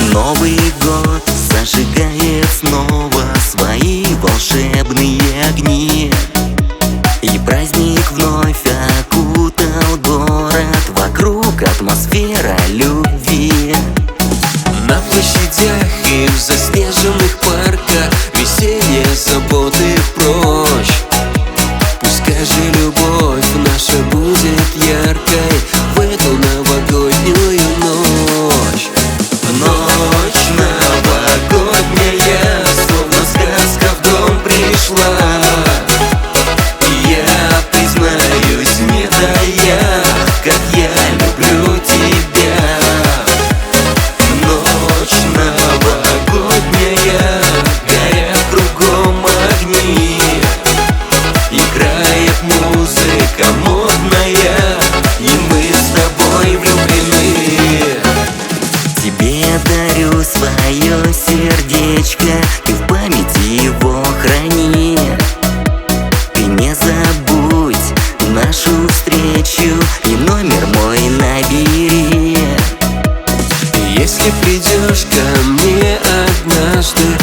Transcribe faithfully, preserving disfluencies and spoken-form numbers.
Новый год зажигает снова свои волшебные огни, и праздник вновь окутал город, вокруг атмосфера любви. На площадях и в заснеженных парках веселье, заботы прочь. Пускай же любовь наша будет яркой в эту новогоднюю ночь. Ночь новогодняя, словно сказка в дом пришла. Я признаюсь, не тая, как я люблю тебя. Ночь новогодняя, горят кругом огни, играет музыка модная, и мы с тобой влюблены. Тебе дарю свое сердечко, ты в памяти его храни. Ты не забудь нашу встречу и номер мой набери. Если придешь ко мне однажды,